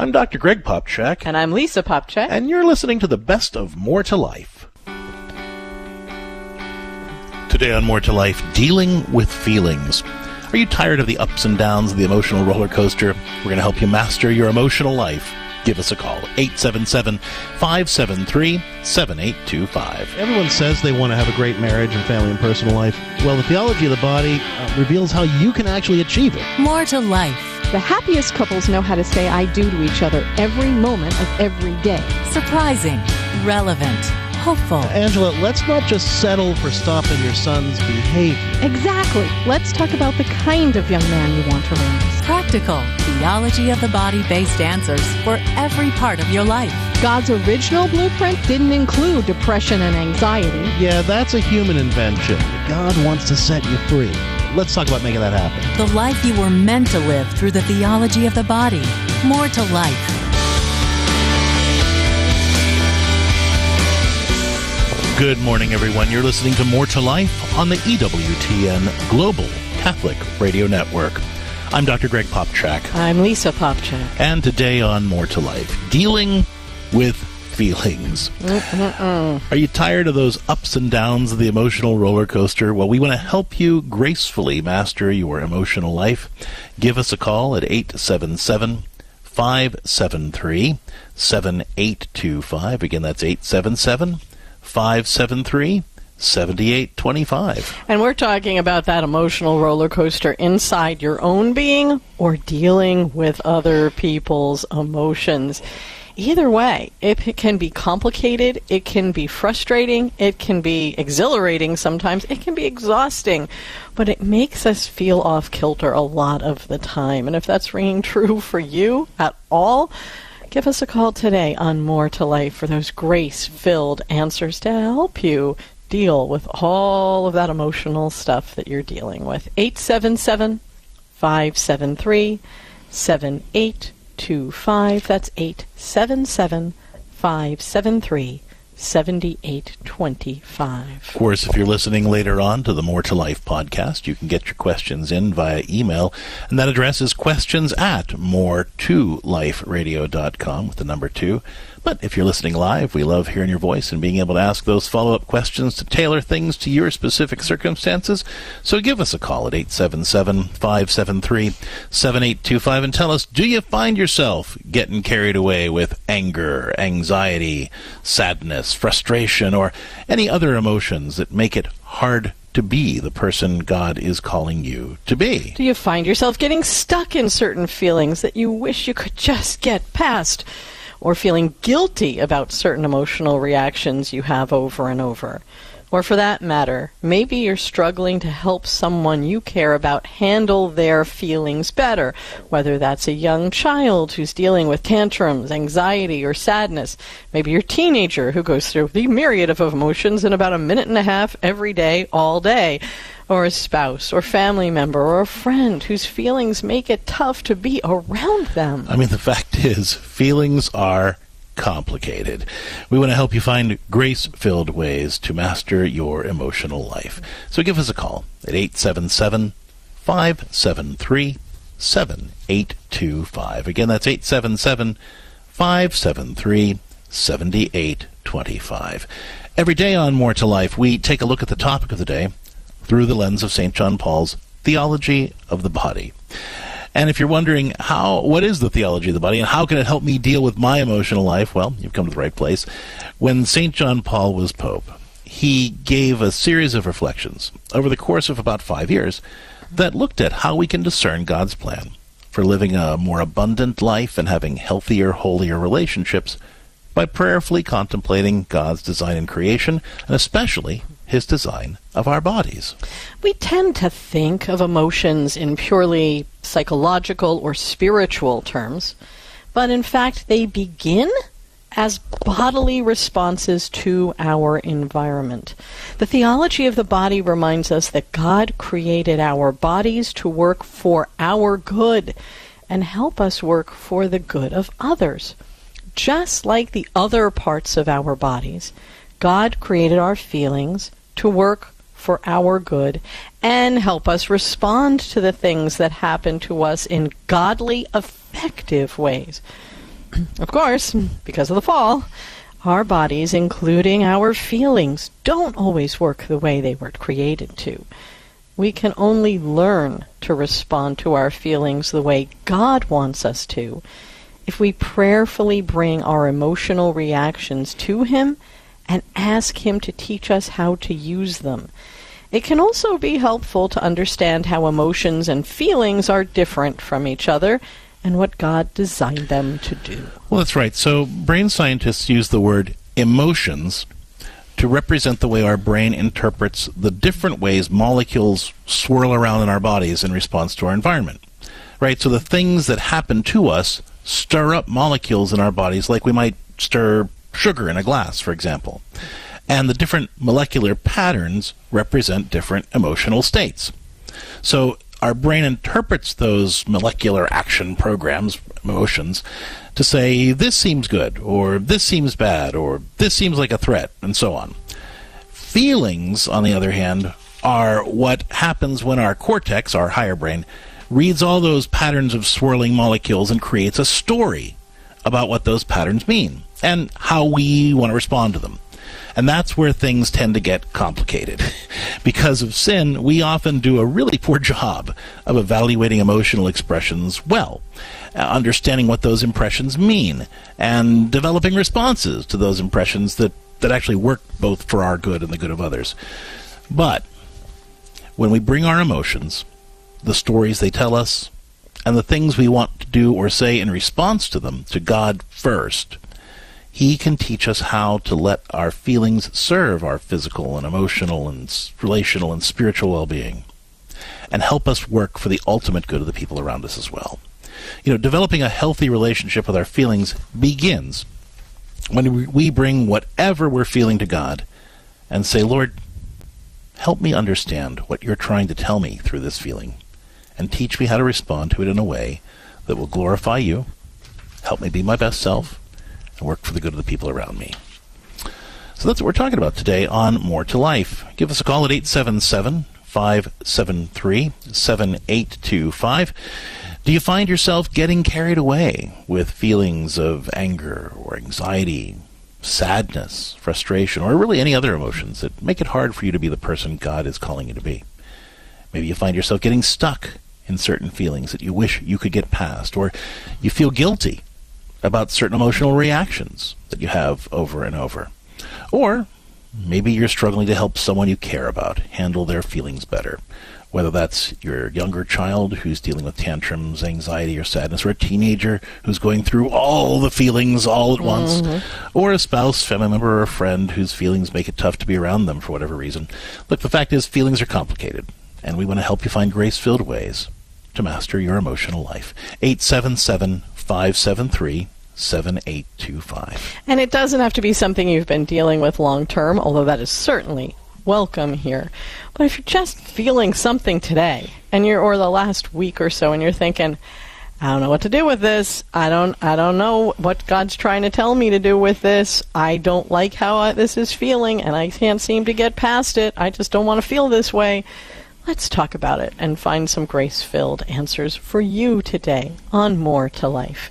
I'm Dr. Greg Popcak. And I'm Lisa Popcak. And you're listening to the best of More to Life. Today on More to Life, dealing with feelings. Are you tired of the ups and downs of the emotional roller coaster? We're going to help you master your emotional life. Give us a call, 877-573-7825. Everyone says they want to have a great marriage and family and personal life. Well, the theology of the body reveals how you can actually achieve it. More to Life. The happiest couples know how to say I do to each other every moment of every day. Surprising, relevant, hopeful. Angela, let's not just settle for stopping your son's behavior. Exactly. Let's talk about the kind of young man you want to raise. Practical, theology of the body-based answers for every part of your life. God's original blueprint didn't include depression and anxiety. Yeah, that's a human invention. God wants to set you free. Let's talk about making that happen. The life you were meant to live through the theology of the body. More to Life. Good morning, everyone. You're listening to More to Life on the EWTN Global Catholic Radio Network. I'm Dr. Greg Popcak. I'm Lisa Popcak. And today on More to Life, dealing with feelings. Are you tired of those ups and downs of the emotional roller coaster? Well, we want to help you gracefully master your emotional life. Give us a call at 877-573-7825. Again, that's 877-573-7825. And we're talking about that emotional roller coaster inside your own being or dealing with other people's emotions. Either way, it can be complicated, it can be frustrating, it can be exhilarating sometimes, it can be exhausting, but it makes us feel off kilter a lot of the time. And if that's ringing true for you at all, give us a call today on More to Life for those grace-filled answers to help you deal with all of that emotional stuff that you're dealing with. 877-573-7825. That's 877-573-7825. Of course, if you're listening later on to the More to Life podcast, you can get your questions in via email, and that address is questions@more2liferadio.com with the number 2. But if you're listening live, we love hearing your voice and being able to ask those follow-up questions to tailor things to your specific circumstances. So give us a call at 877-573-7825 and tell us, do you find yourself getting carried away with anger, anxiety, sadness, frustration, or any other emotions that make it hard to be the person God is calling you to be? Do you find yourself getting stuck in certain feelings that you wish you could just get past? Or feeling guilty about certain emotional reactions you have over and over? Or for that matter, maybe you're struggling to help someone you care about handle their feelings better, whether that's a young child who's dealing with tantrums, anxiety, or sadness. Maybe you're a teenager who goes through the myriad of emotions in about a minute and a half every day, all day. Or a spouse, or family member, or a friend whose feelings make it tough to be around them. I mean, the fact is, feelings are complicated. We want to help you find grace-filled ways to master your emotional life. So give us a call at 877-573-7825. Again, that's 877-573-7825. Every day on More to Life, we take a look at the topic of the day through the lens of St. John Paul's theology of the body. And if you're wondering what is the theology of the body and how can it help me deal with my emotional life, well, you've come to the right place. When St. John Paul was Pope, he gave a series of reflections over the course of about 5 years that looked at how we can discern God's plan for living a more abundant life and having healthier, holier relationships by prayerfully contemplating God's design in creation, and especially his design of our bodies. We tend to think of emotions in purely psychological or spiritual terms, but in fact they begin as bodily responses to our environment. The theology of the body reminds us that God created our bodies to work for our good and help us work for the good of others. Just like the other parts of our bodies, God created our feelings to work for our good and help us respond to the things that happen to us in godly, effective ways. Of course, because of the fall, our bodies, including our feelings, don't always work the way they were created to. We can only learn to respond to our feelings the way God wants us to if we prayerfully bring our emotional reactions to Him and ask Him to teach us how to use them. It can also be helpful to understand how emotions and feelings are different from each other and what God designed them to do. Well, that's right. So brain scientists use the word emotions to represent the way our brain interprets the different ways molecules swirl around in our bodies in response to our environment. Right? So the things that happen to us stir up molecules in our bodies, like we might stir sugar in a glass, for example. And the different molecular patterns represent different emotional states. So our brain interprets those molecular action programs, emotions, to say, this seems good, or this seems bad, or this seems like a threat, and so on. Feelings, on the other hand, are what happens when our cortex, our higher brain, reads all those patterns of swirling molecules and creates a story about what those patterns mean and how we want to respond to them. And that's where things tend to get complicated. Because of sin, we often do a really poor job of evaluating emotional expressions well, understanding what those impressions mean, and developing responses to those impressions that actually work both for our good and the good of others. But when we bring our emotions, the stories they tell us, and the things we want to do or say in response to them, to God first, He can teach us how to let our feelings serve our physical and emotional and relational and spiritual well-being, and help us work for the ultimate good of the people around us as well. You know, developing a healthy relationship with our feelings begins when we bring whatever we're feeling to God and say, Lord, help me understand what you're trying to tell me through this feeling, and teach me how to respond to it in a way that will glorify you, help me be my best self, and work for the good of the people around me. So that's what we're talking about today on More to Life. Give us a call at 877-573-7825. Do you find yourself getting carried away with feelings of anger or anxiety, sadness, frustration, or really any other emotions that make it hard for you to be the person God is calling you to be? Maybe you find yourself getting stuck in certain feelings that you wish you could get past, or you feel guilty about certain emotional reactions that you have over and over. Or maybe you're struggling to help someone you care about handle their feelings better, whether that's your younger child who's dealing with tantrums, anxiety, or sadness, or a teenager who's going through all the feelings all at once, or a spouse, family member, or a friend whose feelings make it tough to be around them for whatever reason. Look, the fact is feelings are complicated, and we want to help you find grace-filled ways to master your emotional life. 877-573-7825. And it doesn't have to be something you've been dealing with long term, although that is certainly welcome here. But if you're just feeling something today, or the last week or so, and you're thinking, I don't know what to do with this. I don't know what God's trying to tell me to do with this. I don't like how this is feeling, and I can't seem to get past it. I just don't want to feel this way. Let's talk about it and find some grace-filled answers for you today on More to Life.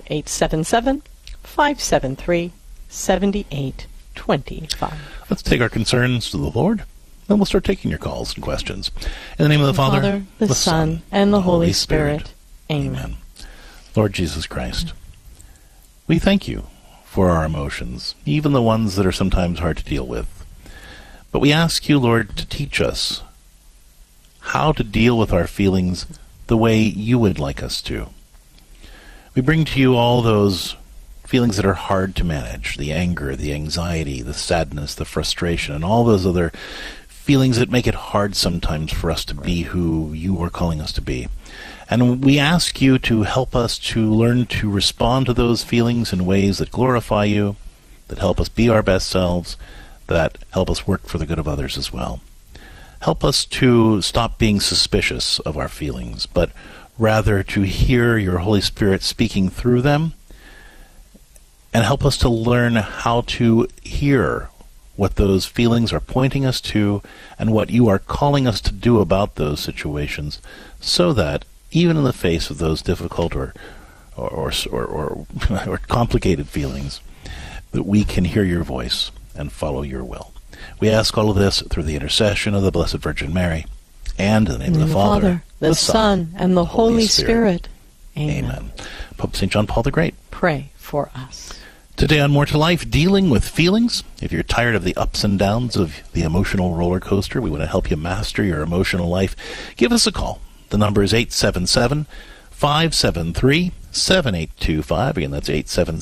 877-573-7825. Let's take our concerns to the Lord, and we'll start taking your calls and questions. In the name of the Father, the Son, and the Holy Spirit. Amen. Lord Jesus Christ, we thank you for our emotions, even the ones that are sometimes hard to deal with. But we ask you, Lord, to teach us how to deal with our feelings the way you would like us to. We bring to you all those feelings that are hard to manage, the anger, the anxiety, the sadness, the frustration, and all those other feelings that make it hard sometimes for us to be who you are calling us to be. And we ask you to help us to learn to respond to those feelings in ways that glorify you, that help us be our best selves, that help us work for the good of others as well. Help us to stop being suspicious of our feelings, but rather to hear your Holy Spirit speaking through them, and help us to learn how to hear what those feelings are pointing us to and what you are calling us to do about those situations, so that even in the face of those difficult or or complicated feelings, that we can hear your voice and follow your will. We ask all of this through the intercession of the Blessed Virgin Mary, and in the name of the Father, the Son, and the Holy Spirit. Amen. Pope St. John Paul the Great, pray for us. Today on More to Life, dealing with feelings. If you're tired of the ups and downs of the emotional roller coaster, we want to help you master your emotional life. Give us a call. The number is 877-573-7825. Again, that's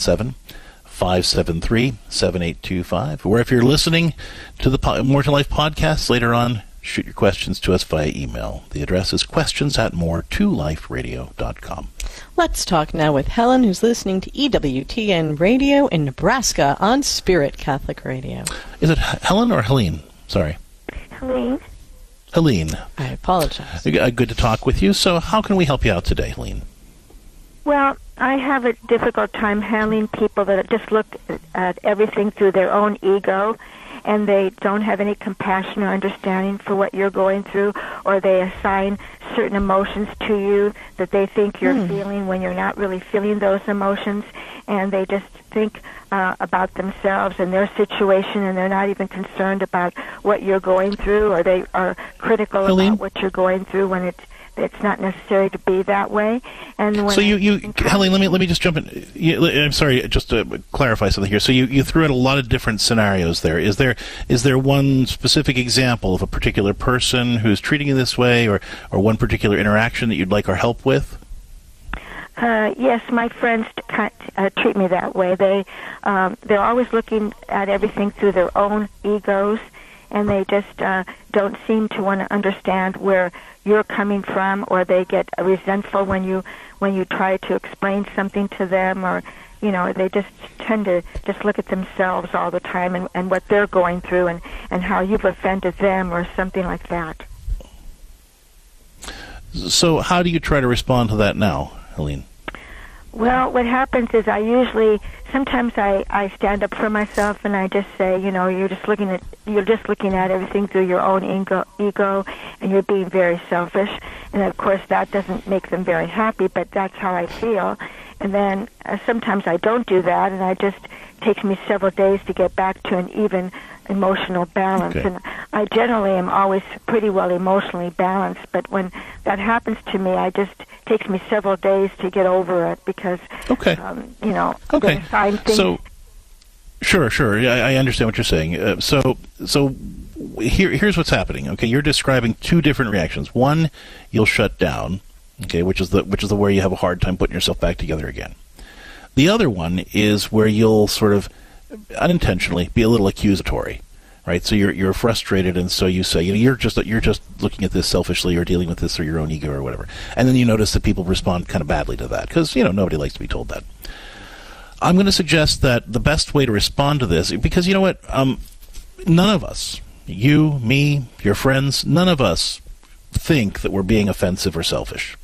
877-573-7825. Or if you're listening to the More to Life podcast later on, shoot your questions to us via email. The address is questions@moretoliferadio.com. Let's talk now with Helen, who's listening to EWTN Radio in Nebraska on Spirit Catholic Radio. Is it Helen or Helene? Sorry. Helene. Helene. I apologize. Good to talk with you. So how can we help you out today, Helene? Well, I have a difficult time handling people that just look at everything through their own ego, and they don't have any compassion or understanding for what you're going through, or they assign certain emotions to you that they think you're feeling when you're not really feeling those emotions, and they just think about themselves and their situation, and they're not even concerned about what you're going through, or they are critical about what you're going through when it's not necessary to be that way. And when so Helene, let me just jump in. I'm sorry, just to clarify something here. So you threw out a lot of different scenarios there. Is there one specific example of a particular person who's treating you this way, or one particular interaction that you'd like our help with? Yes, my friends treat me that way. They're always looking at everything through their own egos, and they just don't seem to want to understand where you're coming from, or they get resentful when you try to explain something to them, or they just tend to just look at themselves all the time and what they're going through and how you've offended them or something like that. So how do you try to respond to that now, Helene? Well, what happens is sometimes I stand up for myself and I just say, you're just looking at everything through your own ego, and you're being very selfish. And of course, that doesn't make them very happy, but that's how I feel. And then sometimes I don't do that, and it takes me several days to get back to an even emotional balance. Okay. And I generally am always pretty well emotionally balanced, but when that happens to me, takes me several days to get over it because, okay. So, sure. I understand what you're saying. So here's what's happening. Okay, you're describing two different reactions. One, you'll shut down. Okay, which is the where you have a hard time putting yourself back together again. The other one is where you'll sort of unintentionally be a little accusatory, right? So you're frustrated, and so you say, you're just looking at this selfishly, or dealing with this through your own ego, or whatever. And then you notice that people respond kind of badly to that because nobody likes to be told that. I'm going to suggest that the best way to respond to this, because you know what, none of us, you, me, your friends, none of us think that we're being offensive or selfish.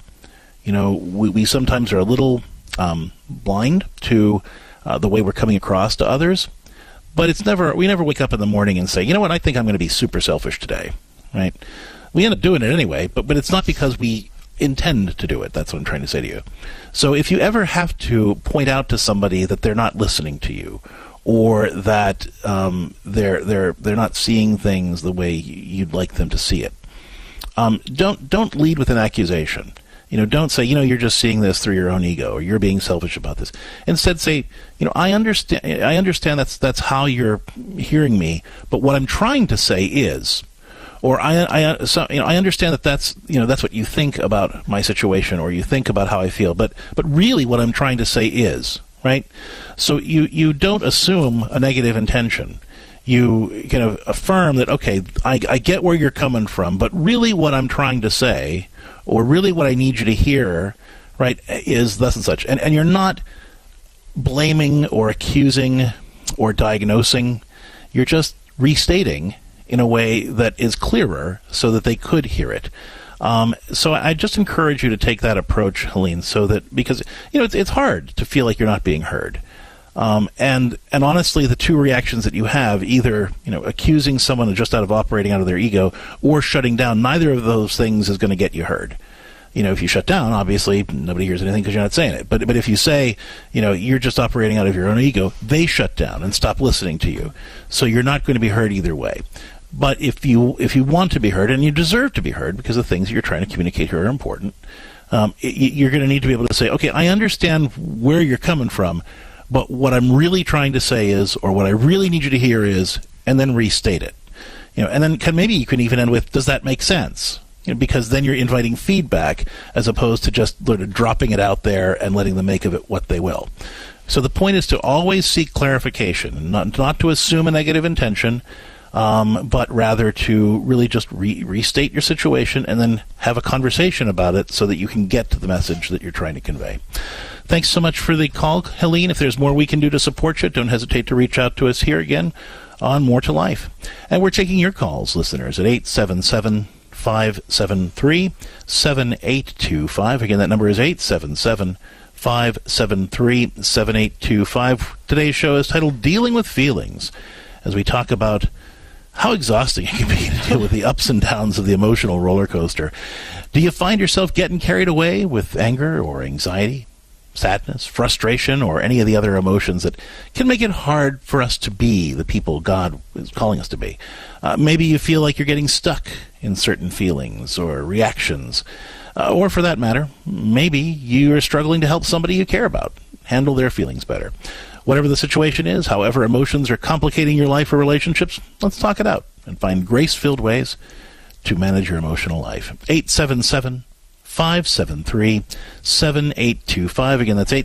We sometimes are a little blind to the way we're coming across to others, but we never wake up in the morning and say, you know what, I think I'm going to be super selfish today, right? We end up doing it anyway, but it's not because we intend to do it. That's what I'm trying to say to you. So if you ever have to point out to somebody that they're not listening to you, or that they're not seeing things the way you'd like them to see it, don't lead with an accusation. Don't say, you're just seeing this through your own ego, or you're being selfish about this. Instead, say, I understand that's how you're hearing me, but what I'm trying to say is, or I understand that's what you think about my situation, or you think about how I feel, but really what I'm trying to say is, right? So you don't assume a negative intention. You kind of affirm that, okay, I get where you're coming from, but really what I'm trying to say, or really what I need you to hear, right, is thus and such. And you're not blaming or accusing or diagnosing. You're just restating in a way that is clearer so that they could hear it. So I just encourage you to take that approach, Helene, so that, because, it's hard to feel like you're not being heard. And honestly, the two reactions that you have, either, accusing someone just operating out of their ego, or shutting down, neither of those things is going to get you heard. If you shut down, obviously nobody hears anything because you're not saying it. But if you say, you're just operating out of your own ego, they shut down and stop listening to you. So you're not going to be heard either way. But if you want to be heard, and you deserve to be heard because the things you're trying to communicate here are important, you're going to need to be able to say, okay, I understand where you're coming from, but what I'm really trying to say is, or what I really need you to hear is, and then restate it. And then maybe you can even end with, does that make sense? Because then you're inviting feedback as opposed to just sort of dropping it out there and letting them make of it what they will. So the point is to always seek clarification, not to assume a negative intention, but rather to really just restate your situation and then have a conversation about it so that you can get to the message that you're trying to convey. Thanks so much for the call, Helene. If there's more we can do to support you, don't hesitate to reach out to us here again on More to Life. And we're taking your calls, listeners, at 877-573-7825. Again, that number is 877-573-7825. Today's show is titled Dealing with Feelings, as we talk about how exhausting it can be to deal with the ups and downs of the emotional roller coaster. Do you find yourself getting carried away with anger or anxiety, sadness, frustration, or any of the other emotions that can make it hard for us to be the people God is calling us to be? Maybe you feel like you're getting stuck in certain feelings or reactions. Or for that matter, maybe you're struggling to help somebody you care about handle their feelings better. Whatever the situation is, however emotions are complicating your life or relationships, let's talk it out and find grace-filled ways to manage your emotional life. 877-573-7825. Again, that's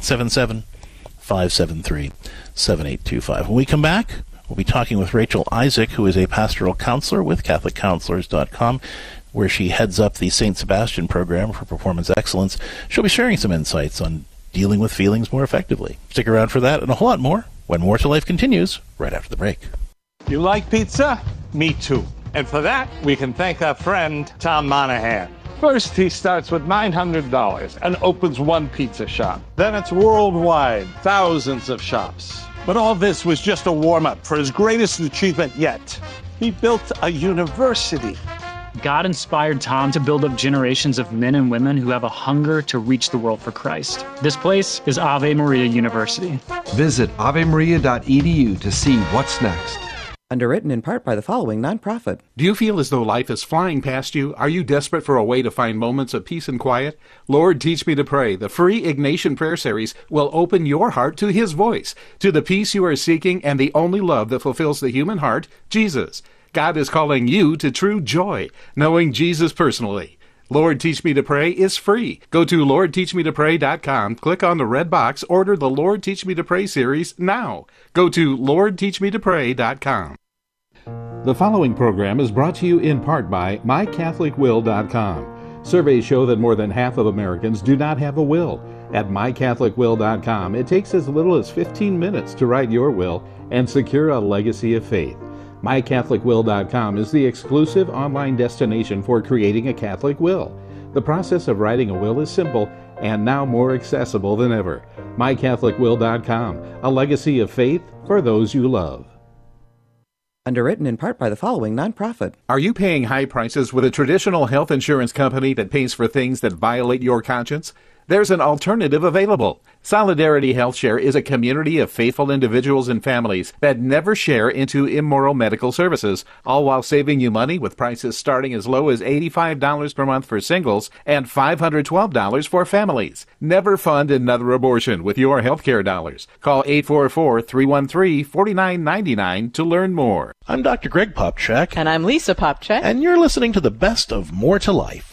877-573-7825. When we come back, we'll be talking with Rachel Isaac, who is a pastoral counselor with CatholicCounselors.com, where she heads up the St. Sebastian program for performance excellence. She'll be sharing some insights on dealing with feelings more effectively. Stick around for that and a whole lot more when More to Life continues right after the break. You like pizza? Me too. And for that, we can thank our friend Tom Monahan. First, he starts with $900 and opens one pizza shop. Then it's worldwide, thousands of shops. But all this was just a warm-up for his greatest achievement yet. He built a university. God inspired Tom to build up generations of men and women who have a hunger to reach the world for Christ. This place is Ave Maria University. Visit avemaria.edu to see what's next. Underwritten in part by the following nonprofit. Do you feel as though life is flying past you? Are you desperate for a way to find moments of peace and quiet? Lord, Teach Me to Pray, the free Ignatian Prayer Series, will open your heart to His voice, to the peace you are seeking and the only love that fulfills the human heart, Jesus. God is calling you to true joy, knowing Jesus personally. Lord Teach Me to Pray is free. Go to LordTeachMeToPray.com, click on the red box, order the Lord Teach Me to Pray series now. Go to LordTeachMeToPray.com. The following program is brought to you in part by MyCatholicWill.com. Surveys show that more than half of Americans do not have a will. At MyCatholicWill.com, it takes as little as 15 minutes to write your will and secure a legacy of faith. MyCatholicWill.com is the exclusive online destination for creating a Catholic will. The process of writing a will is simple and now more accessible than ever. MyCatholicWill.com, a legacy of faith for those you love. Underwritten in part by the following nonprofit. Are you paying high prices with a traditional health insurance company that pays for things that violate your conscience? There's an alternative available. Solidarity HealthShare is a community of faithful individuals and families that never share into immoral medical services, all while saving you money with prices starting as low as $85 per month for singles and $512 for families. Never fund another abortion with your healthcare dollars. Call 844-313-4999 to learn more. I'm Dr. Greg Popcak. And I'm Lisa Popcak. And you're listening to the best of More to Life.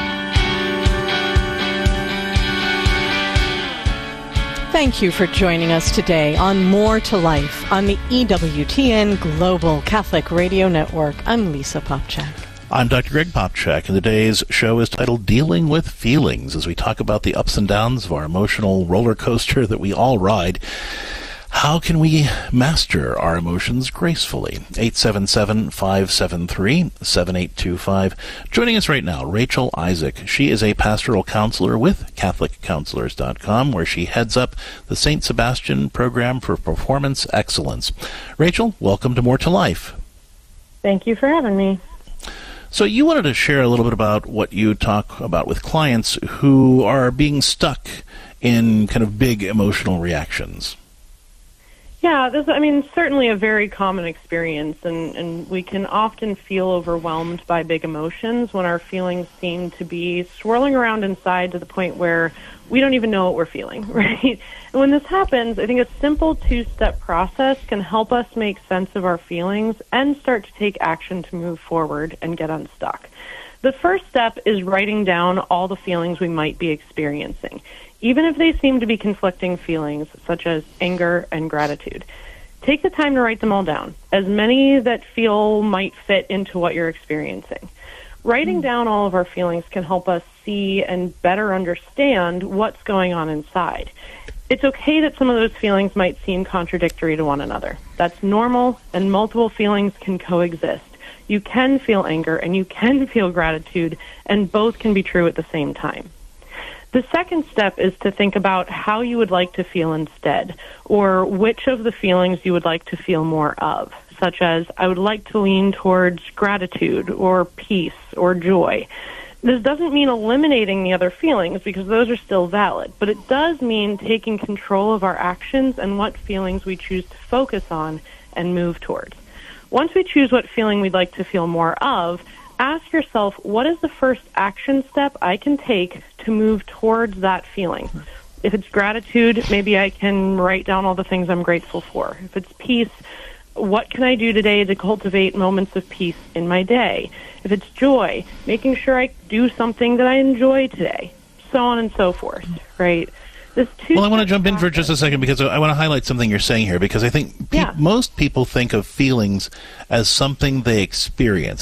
Thank you for joining us today on More to Life on the EWTN Global Catholic Radio Network. I'm Lisa Popcak. I'm Dr. Greg Popcak, and today's show is titled Dealing with Feelings, as we talk about the ups and downs of our emotional roller coaster that we all ride. How can we master our emotions gracefully? 877-573-7825. Joining us right now, Rachel Isaac. She is a pastoral counselor with CatholicCounselors.com, where she heads up the St. Sebastian program for performance excellence. Rachel, welcome to More to Life. Thank you for having me. So you wanted to share a little bit about what you talk about with clients who are being stuck in kind of big emotional reactions. Yeah, certainly a very common experience, and we can often feel overwhelmed by big emotions when our feelings seem to be swirling around inside to the point where we don't even know what we're feeling, right? And when this happens, I think a simple two-step process can help us make sense of our feelings and start to take action to move forward and get unstuck. The first step is writing down all the feelings we might be experiencing, even if they seem to be conflicting feelings, such as anger and gratitude. Take the time to write them all down, as many that feel might fit into what you're experiencing. Writing down all of our feelings can help us see and better understand what's going on inside. It's okay that some of those feelings might seem contradictory to one another. That's normal, and multiple feelings can coexist. You can feel anger and you can feel gratitude, and both can be true at the same time. The second step is to think about how you would like to feel instead, or which of the feelings you would like to feel more of, such as, I would like to lean towards gratitude or peace or joy. This doesn't mean eliminating the other feelings, because those are still valid, but it does mean taking control of our actions and what feelings we choose to focus on and move towards. Once we choose what feeling we'd like to feel more of, ask yourself, what is the first action step I can take to move towards that feeling? If it's gratitude, maybe I can write down all the things I'm grateful for. If it's peace, what can I do today to cultivate moments of peace in my day? If it's joy, making sure I do something that I enjoy today, so on and so forth, right? Well, I want to jump in for just a second because I want to highlight something you're saying here, because I think most people think of feelings as something they experience.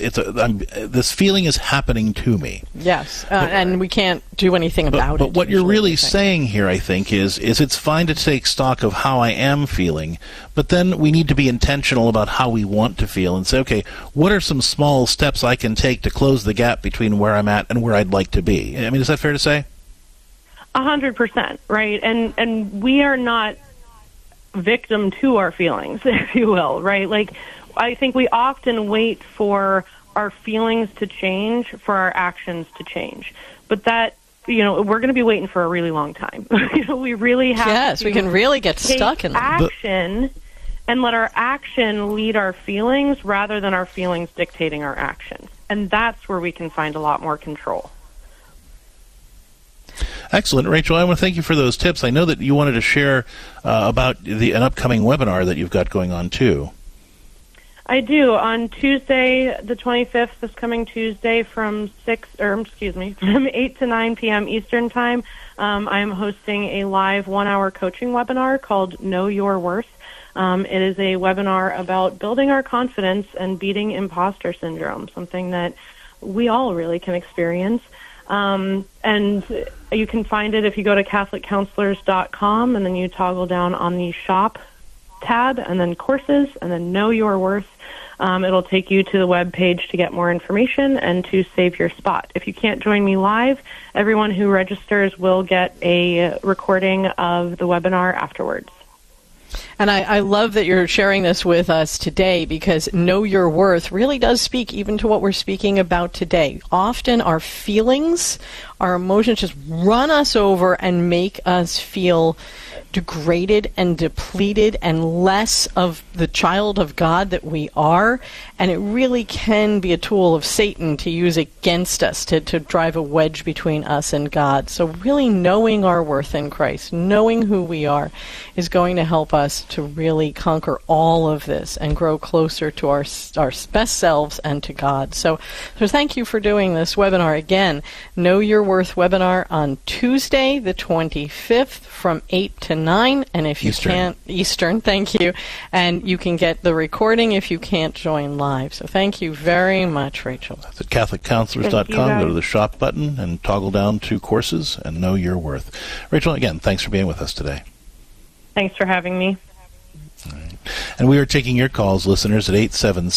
This feeling is happening to me. Yes, and we can't do anything about it. But what you're really saying here, I think, is it's fine to take stock of how I am feeling, but then we need to be intentional about how we want to feel and say, okay, what are some small steps I can take to close the gap between where I'm at and where I'd like to be? I mean, is that fair to say? 100%, right? And we are not victim to our feelings, if you will, right? Like, I think we often wait for our feelings to change, for our actions to change. But that, we're going to be waiting for a really long time. We really have to we can really get stuck in action and let our action lead our feelings rather than our feelings dictating our actions. And that's where we can find a lot more control. Excellent. Rachel, I want to thank you for those tips. I know that you wanted to share about an upcoming webinar that you've got going on, too. I do. On Tuesday, the 25th, this coming Tuesday from 8 to 9 p.m. Eastern Time, I am hosting a live 1-hour coaching webinar called Know Your Worth. It is a webinar about building our confidence and beating imposter syndrome, something that we all really can experience. And you can find it if you go to CatholicCounselors.com and then you toggle down on the shop tab and then courses and then Know Your Worth. It'll take you to the web page to get more information and to save your spot. If you can't join me live, everyone who registers will get a recording of the webinar afterwards. And I love that you're sharing this with us today, because Know Your Worth really does speak even to what we're speaking about today. Often our feelings, our emotions just run us over and make us feel degraded and depleted and less of the child of God that we are. And it really can be a tool of Satan to use against us, to drive a wedge between us and God. So really knowing our worth in Christ, knowing who we are, is going to help us to really conquer all of this and grow closer to our best selves and to God. So thank you for doing this webinar. Again, Know Your Worth webinar on Tuesday, the 25th from 8 to 9. And if you can't, Eastern, thank you. And you can get the recording if you can't join live. So thank you very much, Rachel. That's at CatholicCounselors.com. Go to the shop button and toggle down to courses and Know Your Worth. Rachel, again, thanks for being with us today. Thanks for having me. All right. And we are taking your calls, listeners, at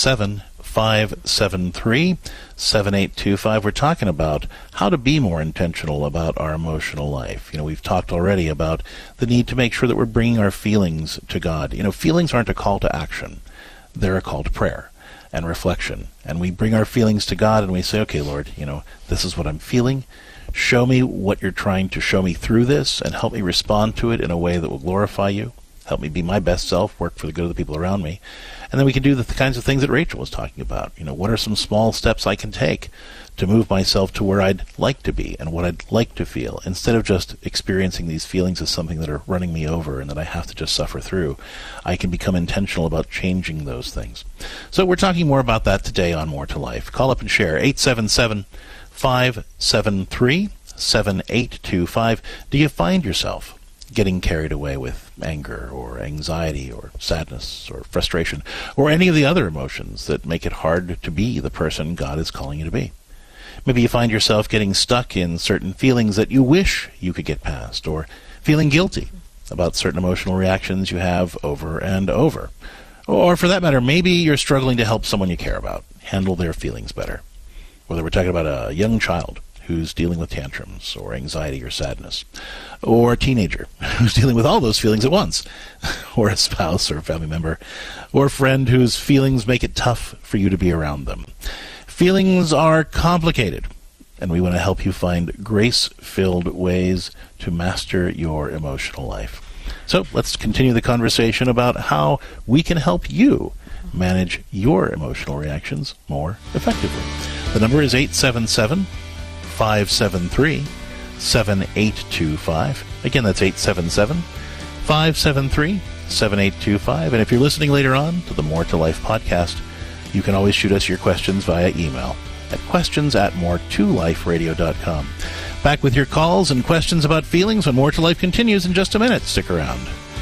877-573-7825. We're talking about how to be more intentional about our emotional life. We've talked already about the need to make sure that we're bringing our feelings to God. Feelings aren't a call to action. They're a call to prayer. and reflection. And we bring our feelings to God and we say, okay, Lord, this is what I'm feeling. Show me what you're trying to show me through this and help me respond to it in a way that will glorify you. Help me be my best self, work for the good of the people around me. And then we can do the kinds of things that Rachel was talking about. What are some small steps I can take to move myself to where I'd like to be and what I'd like to feel, instead of just experiencing these feelings as something that are running me over and that I have to just suffer through. I can become intentional about changing those things. So we're talking more about that today on More to Life. Call up and share. 877-573-7825. Do you find yourself getting carried away with anger or anxiety or sadness or frustration or any of the other emotions that make it hard to be the person God is calling you to be? Maybe you find yourself getting stuck in certain feelings that you wish you could get past, or feeling guilty about certain emotional reactions you have over and over. Or for that matter, maybe you're struggling to help someone you care about handle their feelings better. Whether we're talking about a young child who's dealing with tantrums or anxiety or sadness, or a teenager who's dealing with all those feelings at once, or a spouse or a family member, or a friend whose feelings make it tough for you to be around them. Feelings are complicated, and we want to help you find grace-filled ways to master your emotional life. So let's continue the conversation about how we can help you manage your emotional reactions more effectively. The number is 877-573-7825. Again, that's 877-573-7825. And if you're listening later on to the More to Life podcast, you can always shoot us your questions via email at questions@more2liferadio.com. Back with your calls and questions about feelings when More to Life continues in just a minute. Stick around.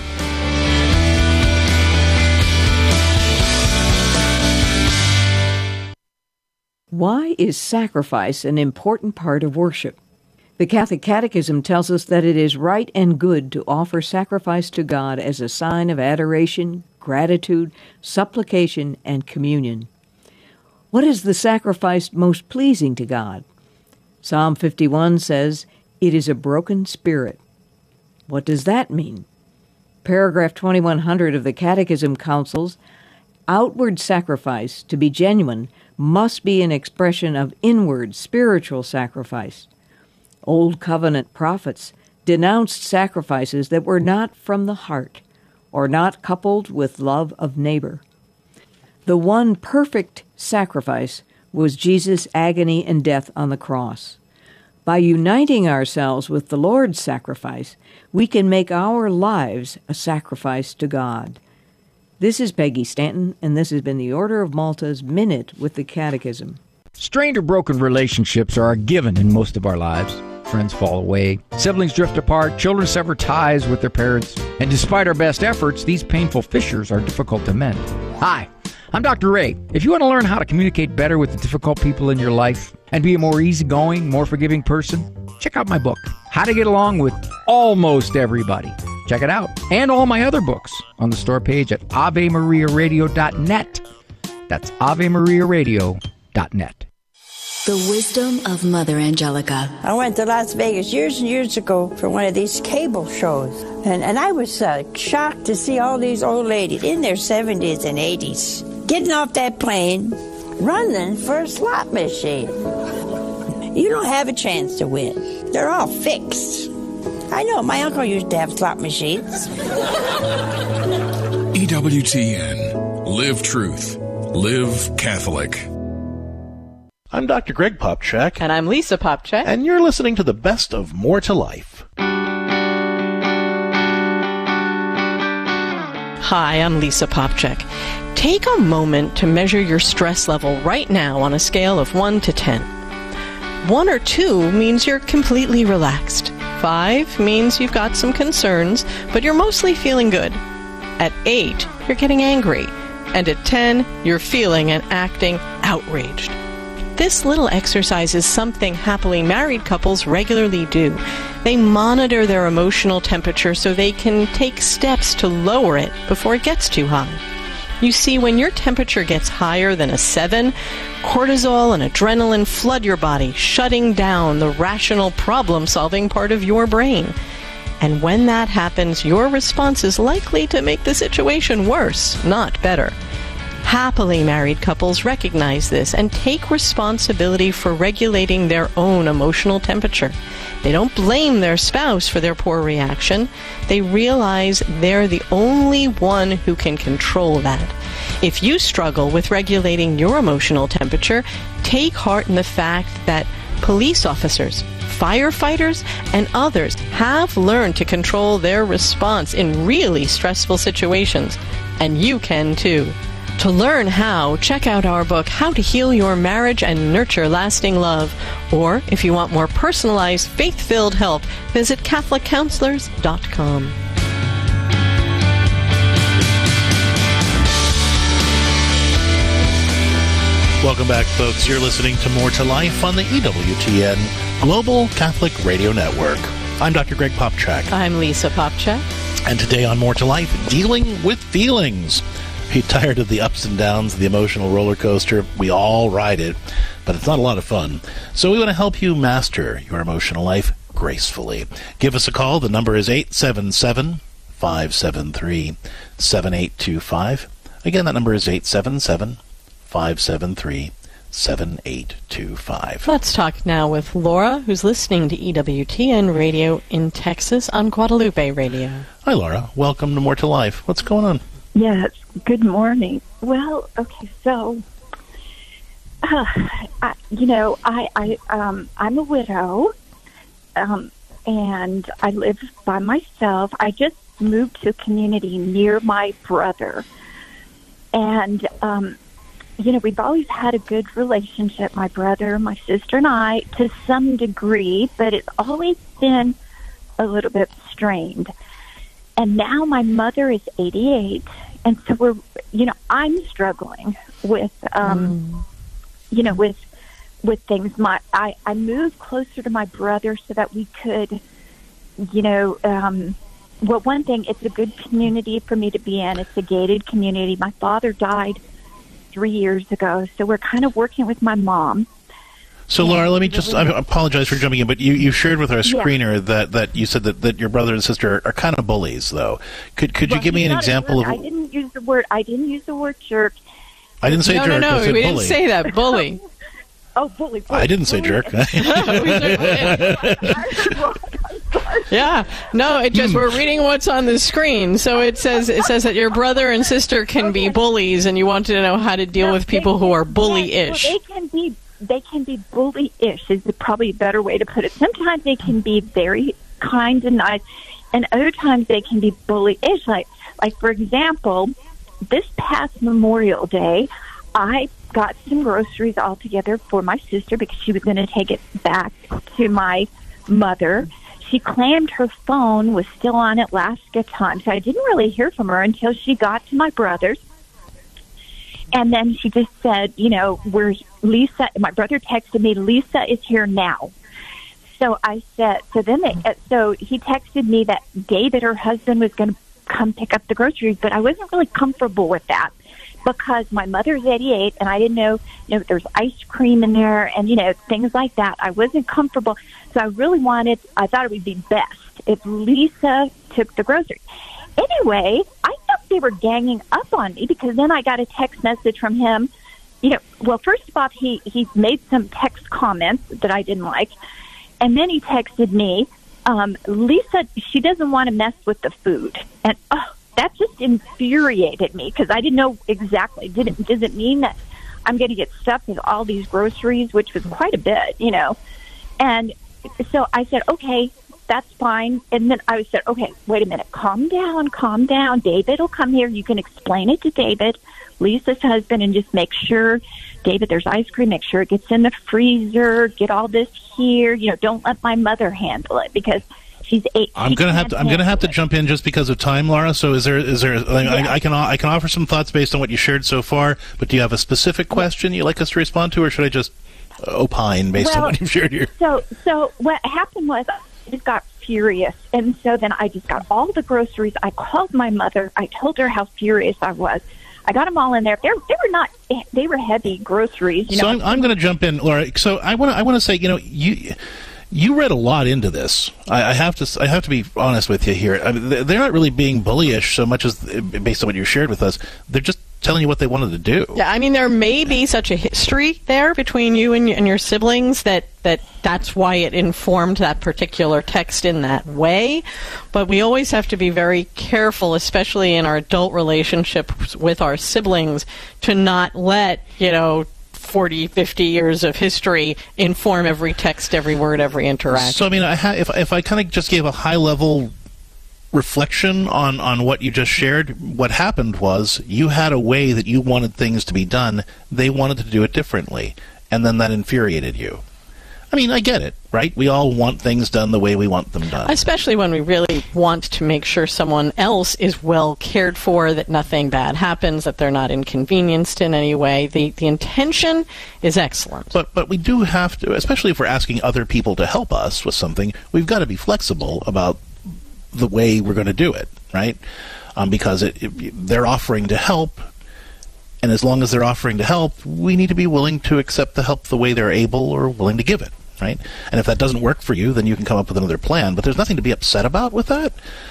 Why is sacrifice an important part of worship? The Catholic Catechism tells us that it is right and good to offer sacrifice to God as a sign of adoration, gratitude, supplication, and communion. What is the sacrifice most pleasing to God? Psalm 51 says, "It is a broken spirit." What does that mean? Paragraph 2100 of the Catechism counsels, outward sacrifice, to be genuine, must be an expression of inward spiritual sacrifice. Old Covenant prophets denounced sacrifices that were not from the heart or not coupled with love of neighbor. The one perfect sacrifice was Jesus' agony and death on the cross. By uniting ourselves with the Lord's sacrifice, we can make our lives a sacrifice to God. This is Peggy Stanton, and this has been the Order of Malta's Minute with the Catechism. Strained or broken relationships are a given in most of our lives. Friends fall away, siblings drift apart, children sever ties with their parents, and despite our best efforts, these painful fissures are difficult to mend. Hi, I'm Dr. Ray. If you want to learn how to communicate better with the difficult people in your life and be a more easygoing, more forgiving person, check out my book, How to Get Along with Almost Everybody. Check it out, and all my other books on the store page at AveMariaRadio.net. That's AveMariaRadio.net. The wisdom of Mother Angelica. I went to Las Vegas years and years ago for one of these cable shows. And I was shocked to see all these old ladies in their 70s and 80s getting off that plane, running for a slot machine. You don't have a chance to win. They're all fixed. I know, my uncle used to have slot machines. EWTN. Live truth. Live Catholic. I'm Dr. Greg Popchak. And I'm Lisa Popchak. And you're listening to the best of More to Life. Hi, I'm Lisa Popchak. Take a moment to measure your stress level right now on a scale of 1 to 10. 1 or 2 means you're completely relaxed. 5 means you've got some concerns, but you're mostly feeling good. At 8, you're getting angry. And at 10, you're feeling and acting outraged. This little exercise is something happily married couples regularly do. They monitor their emotional temperature so they can take steps to lower it before it gets too high. You see, when your temperature gets higher than a 7, cortisol and adrenaline flood your body, shutting down the rational problem-solving part of your brain. And when that happens, your response is likely to make the situation worse, not better. Happily married couples recognize this and take responsibility for regulating their own emotional temperature. They don't blame their spouse for their poor reaction. They realize they're the only one who can control that. If you struggle with regulating your emotional temperature, take heart in the fact that police officers, firefighters, and others have learned to control their response in really stressful situations. And you can too. To learn how, check out our book, How to Heal Your Marriage and Nurture Lasting Love. Or, if you want more personalized, faith-filled help, visit CatholicCounselors.com. Welcome back, folks. You're listening to More to Life on the EWTN Global Catholic Radio Network. I'm Dr. Greg Popchak. I'm Lisa Popchak. And today on More to Life, dealing with feelings. Are you tired of the ups and downs of the emotional roller coaster? We all ride it, but it's not a lot of fun. So we want to help you master your emotional life gracefully. Give us a call. The number is 877-573-7825. Again, that number is 877-573-7825. Let's talk now with Laura, who's listening to EWTN Radio in Texas on Guadalupe Radio. Hi, Laura. Welcome to More to Life. What's going on? Yes, good morning. Well, okay, so, I'm a widow, and I live by myself. I just moved to a community near my brother, and, we've always had a good relationship, my brother, my sister, and I, to some degree, but it's always been a little bit strained. And now my mother is 88, and so I'm struggling with, with things. I moved closer to my brother so that we could, one thing, it's a good community for me to be in. It's a gated community. My father died 3 years ago, so we're kind of working with my mom. So, Laura, let me I apologize for jumping in, but you shared with our screener that you said that your brother and sister are kind of bullies, though. Could you give me an example of... I didn't use the word jerk. I didn't say jerk. No, I said we bully. didn't say that. Bully. Oh, bully. I didn't say jerk. Yeah. No, we're reading what's on the screen. So it says that your brother and sister can be bullies, and you wanted to know how to deal with people who are bully-ish. Well, they can be bully-ish is probably a better way to put it. Sometimes they can be very kind and nice, and other times they can be bully-ish. Like for example, this past Memorial Day, I got some groceries all together for my sister because she was going to take it back to my mother. She claimed her phone was still on at last good time, so I didn't really hear from her until she got to my brother's. And then she just said, where's Lisa? My brother texted me, Lisa is here now. So I said, so he texted me that David, her husband, was going to come pick up the groceries, but I wasn't really comfortable with that because my mother's 88 and I didn't know, there's ice cream in there and, things like that. I wasn't comfortable. So I thought it would be best if Lisa took the groceries. Anyway, I thought they were ganging up on me because then I got a text message from him. First of all, he made some text comments that I didn't like. And then he texted me, Lisa, she doesn't want to mess with the food. And that just infuriated me because I didn't know exactly. Does it mean that I'm going to get stuck with all these groceries, which was quite a bit, And so I said, okay, that's fine. And then I said, okay, wait a minute. Calm down. David will come here. You can explain it to David, Lisa's husband, and just make sure, David, there's ice cream. Make sure it gets in the freezer. Get all this here. Don't let my mother handle it because she's 8. I'm gonna have to jump in just because of time, Laura. So is there? Yeah. I can offer some thoughts based on what you shared so far. But do you have a specific question you'd like us to respond to, or should I just opine based on what you've shared here? So what happened was, I just got furious, and so then I just got all the groceries. I called my mother. I told her how furious I was. I got them all in there. They were heavy groceries. So I'm going to jump in, Laura. So I want to say, you read a lot into this. I have to be honest with you here. I mean, they're not really being bullyish so much as based on what you shared with us. They're just telling you what they wanted to do. Yeah, I mean, there may be such a history there between you and your siblings that's why it informed that particular text in that way. But we always have to be very careful, especially in our adult relationships with our siblings, to not let, 40, 50 years of history inform every text, every word, every interaction. So, I mean, if I kind of just gave a high-level reflection on what you just shared, what happened was you had a way that you wanted things to be done. They wanted to do it differently, and then that infuriated you. I mean, I get it, right? We all want things done the way we want them done. Especially when we really want to make sure someone else is well cared for, that nothing bad happens, that they're not inconvenienced in any way. The intention is excellent. But we do have to, especially if we're asking other people to help us with something, we've got to be flexible about the way we're going to do it, right? Because they're offering to help, and as long as they're offering to help, we need to be willing to accept the help the way they're able or willing to give it, right? And if that doesn't work for you, then you can come up with another plan. But there's nothing to be upset about with that.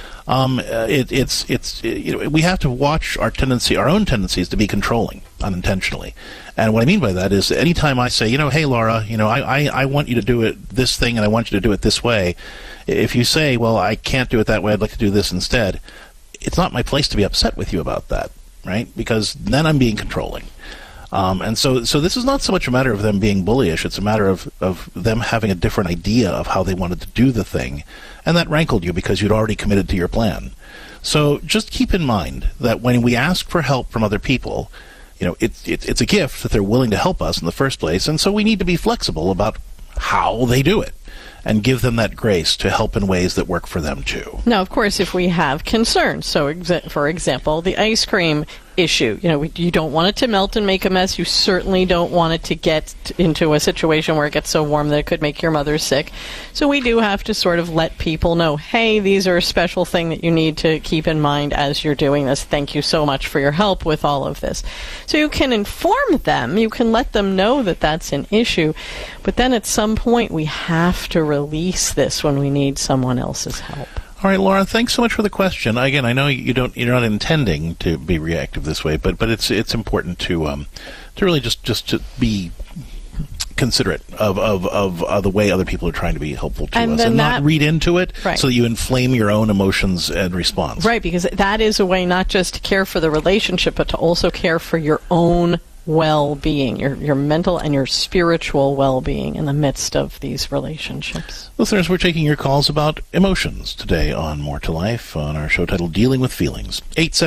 We have to watch our own tendencies to be controlling unintentionally. And what I mean by that is, anytime I say, hey Laura, I want you to do it this thing, and I want you to do it this way. If you say, well, I can't do it that way, I'd like to do this instead, it's not my place to be upset with you about that, right? Because then I'm being controlling. And so this is not so much a matter of them being bullyish. It's a matter of them having a different idea of how they wanted to do the thing. And that rankled you because you'd already committed to your plan. So just keep in mind that when we ask for help from other people, it's a gift that they're willing to help us in the first place. And so we need to be flexible about how they do it and give them that grace to help in ways that work for them too. Now, of course, if we have concerns, so for example, the ice cream issue, you don't want it to melt and make a mess. You certainly don't want it to get into a situation where it gets so warm that it could make your mother sick. So we do have to sort of let people know, hey, these are a special thing that you need to keep in mind as you're doing this. Thank you so much for your help with all of this. So you can inform them, you can let them know that that's an issue, but then at some point we have to release this when we need someone else's help. All right, Laura, thanks so much for the question. Again, I know you're not intending to be reactive this way, but it's important to really just to be considerate of the way other people are trying to be helpful to us, and not read into it, right, so that you inflame your own emotions and response. Right, because that is a way not just to care for the relationship, but to also care for your own well-being, your mental and your spiritual well-being in the midst of these relationships. Listeners, we're taking your calls about emotions today on More to Life on our show titled Dealing with Feelings.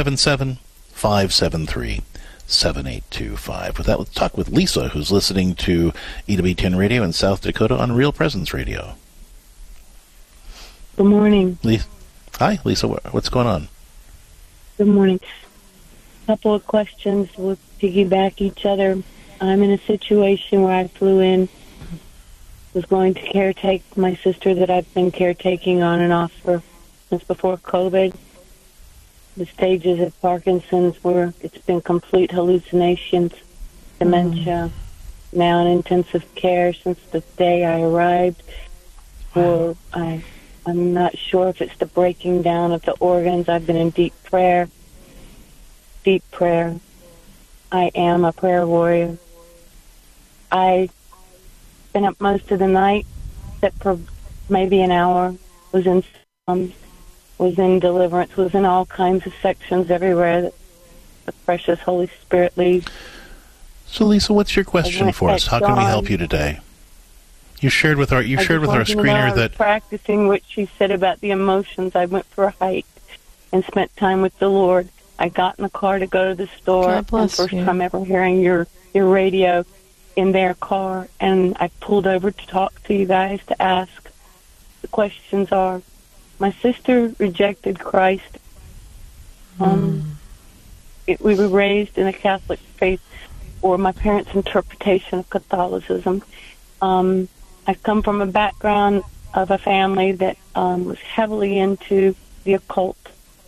877-573-7825. With that, let's talk with Lisa, who's listening to EWTN Radio in South Dakota on Real Presence Radio. Good morning. Hi, Lisa. What's going on? Good morning. Couple of questions. We'll piggyback each other. I'm in a situation where I flew in, was going to caretake my sister that I've been caretaking on and off since before COVID. The stages of Parkinson's it's been complete hallucinations, dementia, now in intensive care since the day I arrived. I'm not sure if it's the breaking down of the organs. I've been in deep prayer. I am a prayer warrior. I've been up most of the night, except for maybe an hour. Was in deliverance, was in all kinds of sections everywhere that the precious Holy Spirit leads. So, Lisa, what's your question for us? How can we help you today? You shared with our screener that practicing what she said about the emotions. I went for a hike and spent time with the Lord. I got in the car to go to the store, and first time ever hearing your radio in their car, and I pulled over to talk to you guys to ask. The questions are, my sister rejected Christ. We were raised in a Catholic faith, or my parents' interpretation of Catholicism. I've come from a background of a family that was heavily into the occult.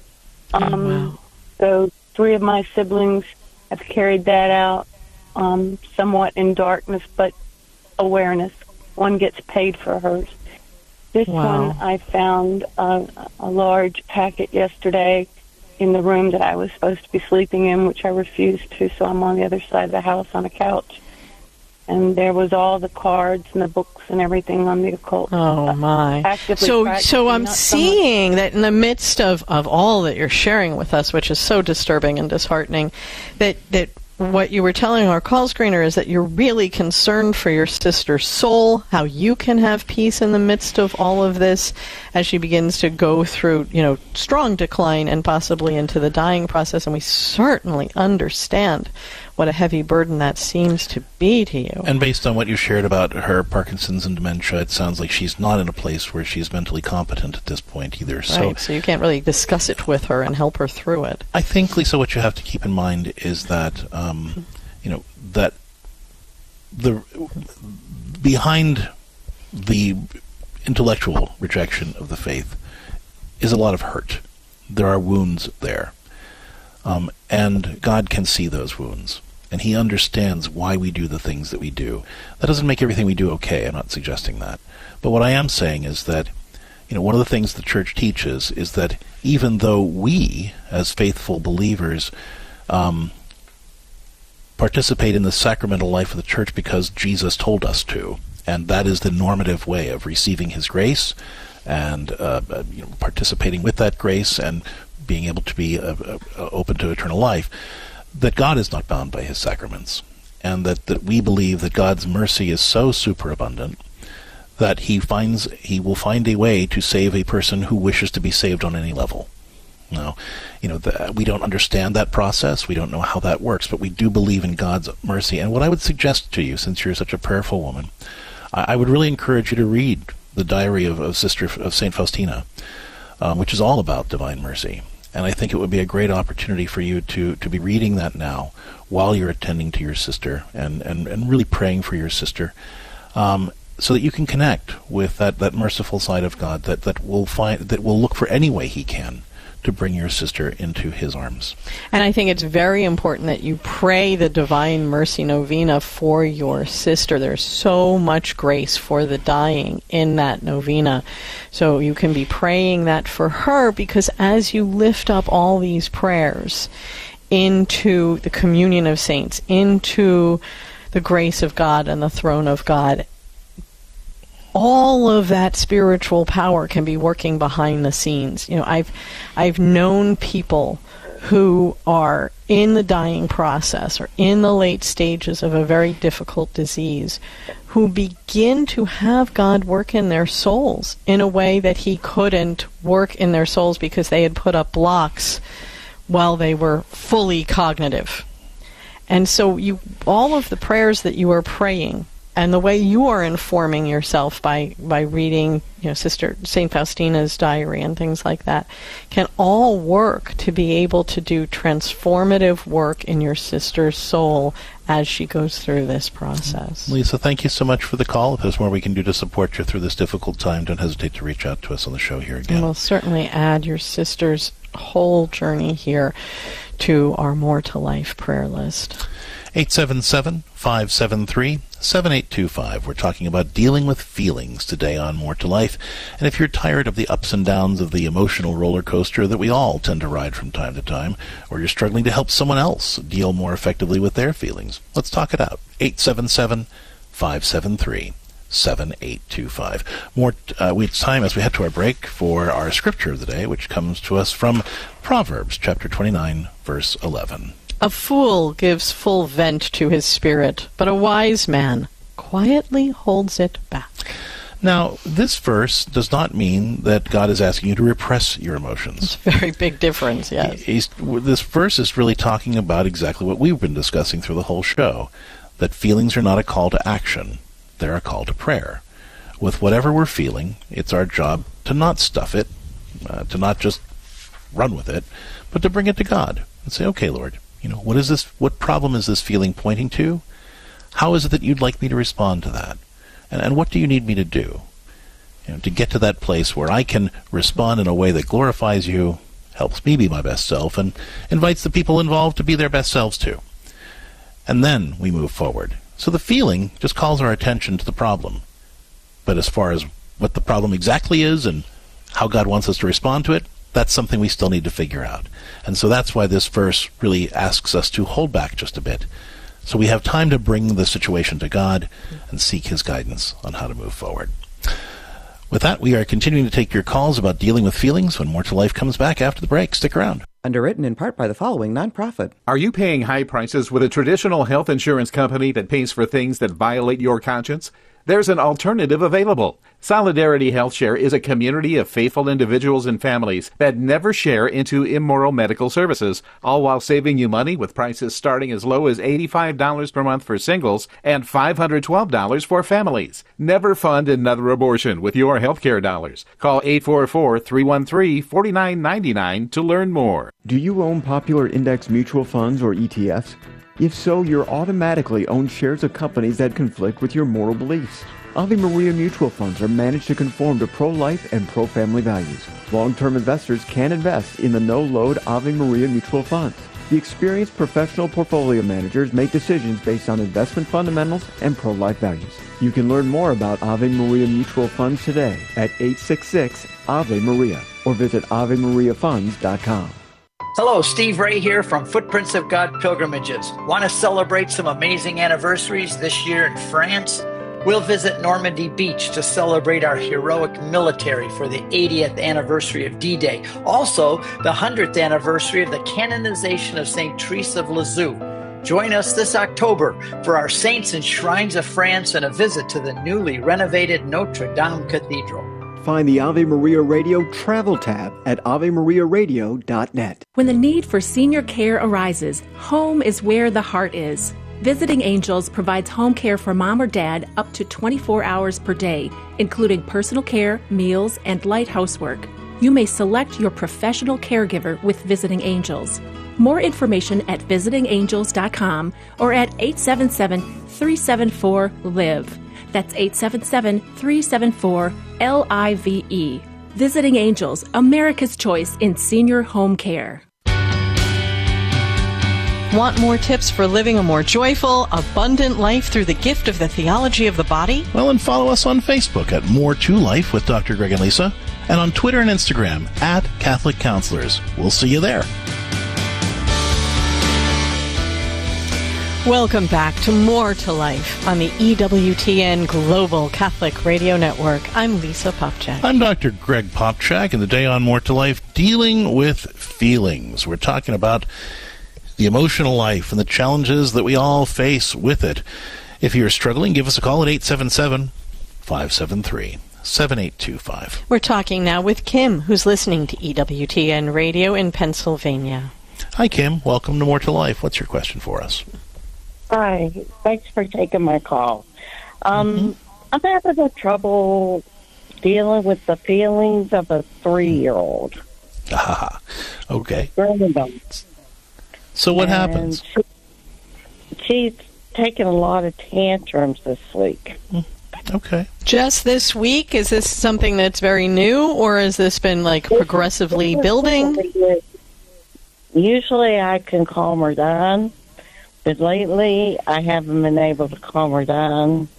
So 3 of my siblings have carried that out, somewhat in darkness, but awareness. One gets paid for hers. This one, I found a large packet yesterday in the room that I was supposed to be sleeping in, which I refused to, so I'm on the other side of the house on a couch. And there was all the cards and the books and everything on the occult. Oh, my. So I'm seeing that in the midst of all that you're sharing with us, which is so disturbing and disheartening, that what you were telling our call screener is that you're really concerned for your sister's soul, how you can have peace in the midst of all of this as she begins to go through, strong decline and possibly into the dying process. And we certainly understand what a heavy burden that seems to be to you. And based on what you shared about her Parkinson's and dementia, it sounds like she's not in a place where she's mentally competent at this point either. Right, so you can't really discuss it with her and help her through it. I think, Lisa, what you have to keep in mind is that, that behind the intellectual rejection of the faith is a lot of hurt. There are wounds there. And God can see those wounds. And he understands why we do the things that we do. That doesn't make everything we do okay. I'm not suggesting that. But what I am saying is that, one of the things the church teaches is that even though we, as faithful believers, participate in the sacramental life of the church because Jesus told us to, and that is the normative way of receiving his grace and participating with that grace and being able to be open to eternal life, that God is not bound by his sacraments, and that we believe that God's mercy is so superabundant that he will find a way to save a person who wishes to be saved on any level. Now, we don't understand that process. We don't know how that works, but we do believe in God's mercy. And what I would suggest to you, since you're such a prayerful woman, I would really encourage you to read the diary of St. Faustina, which is all about divine mercy. And I think it would be a great opportunity for you to be reading that now while you're attending to your sister and really praying for your sister, so that you can connect with that merciful side of God that will look for any way he can to bring your sister into his arms. And I think it's very important that you pray the Divine Mercy Novena for your sister. There's so much grace for the dying in that novena. So you can be praying that for her, because as you lift up all these prayers into the communion of saints, into the grace of God and the throne of God, all of that spiritual power can be working behind the scenes. I've known people who are in the dying process or in the late stages of a very difficult disease who begin to have God work in their souls in a way that he couldn't work in their souls because they had put up blocks while they were fully cognitive. And so all of the prayers that you are praying and the way you are informing yourself by reading, Sister St. Faustina's diary and things like that, can all work to be able to do transformative work in your sister's soul as she goes through this process. Lisa, thank you so much for the call. If there's more we can do to support you through this difficult time, don't hesitate to reach out to us on the show here again. And we'll certainly add your sister's whole journey here to our More to Life prayer list. 877-573-7825. We're talking about dealing with feelings today on More to Life. And if you're tired of the ups and downs of the emotional roller coaster that we all tend to ride from time to time, or you're struggling to help someone else deal more effectively with their feelings, let's talk it out. 877-573-7825. We have time as we head to our break for our scripture of the day, which comes to us from Proverbs chapter 29, verse 11. A fool gives full vent to his spirit, but a wise man quietly holds it back. Now, this verse does not mean that God is asking you to repress your emotions. It's a very big difference, yes. This verse is really talking about exactly what we've been discussing through the whole show, that feelings are not a call to action, they're a call to prayer. With whatever we're feeling, it's our job to not stuff it, to not just run with it, but to bring it to God and say, okay, Lord, what is this? What problem is this feeling pointing to? How is it that you'd like me to respond to that? And what do you need me to do? To get to that place where I can respond in a way that glorifies you, helps me be my best self, and invites the people involved to be their best selves too. And then we move forward. So the feeling just calls our attention to the problem. But as far as what the problem exactly is and how God wants us to respond to it, that's something we still need to figure out. And so that's why this verse really asks us to hold back just a bit, so we have time to bring the situation to God and seek his guidance on how to move forward. With that, we are continuing to take your calls about dealing with feelings when More to Life comes back after the break. Stick around. Underwritten in part by the following nonprofit. Are you paying high prices with a traditional health insurance company that pays for things that violate your conscience? There's an alternative available. Solidarity HealthShare is a community of faithful individuals and families that never share into immoral medical services, all while saving you money with prices starting as low as $85 per month for singles and $512 for families. Never fund another abortion with your healthcare dollars. Call 844-313-4999 to learn more. Do you own popular index mutual funds or ETFs? If so, you're automatically own shares of companies that conflict with your moral beliefs. Ave Maria mutual funds are managed to conform to pro-life and pro-family values. Long-term investors can invest in the no-load Ave Maria mutual funds. The experienced professional portfolio managers make decisions based on investment fundamentals and pro-life values. You can learn more about Ave Maria mutual funds today at 866-AVE-MARIA or visit AveMariaFunds.com. Hello, Steve Ray here from Footprints of God Pilgrimages. Want to celebrate some amazing anniversaries this year in France? We'll visit Normandy Beach to celebrate our heroic military for the 80th anniversary of D-Day. Also, the 100th anniversary of the canonization of St. Therese of Lisieux. Join us this October for our Saints and Shrines of France and a visit to the newly renovated Notre Dame Cathedral. Find the Ave Maria Radio travel tab at AveMariaRadio.net. When the need for senior care arises, home is where the heart is. Visiting Angels provides home care for mom or dad up to 24 hours per day, including personal care, meals, and light housework. You may select your professional caregiver with Visiting Angels. More information at visitingangels.com or at 877-374-LIVE. That's 877-374-LIVE. Visiting Angels, America's choice in senior home care. Want more tips for living a more joyful, abundant life through the gift of the theology of the body? Well, and follow us on Facebook at More to Life with Dr. Greg and Lisa, and on Twitter and Instagram at Catholic Counselors. We'll see you there. Welcome back to More to Life on the EWTN Global Catholic Radio Network. I'm Lisa Popchak. I'm Dr. Greg Popchak, and today on More to Life, dealing with feelings. We're talking about the emotional life and the challenges that we all face with it. If you're struggling, give us a call at 877-573-7825. We're talking now with Kim, who's listening to EWTN Radio in Pennsylvania. Hi, Kim. Welcome to More to Life. What's your question for us? Hi. Thanks for taking my call. I'm having trouble dealing with the feelings of a 3-year-old. Okay. So what happens? She's taking a lot of tantrums this week. Okay. Just this week? Is this something that's very new, or has this been progressively building? Usually I can calm her down, but lately I haven't been able to calm her down.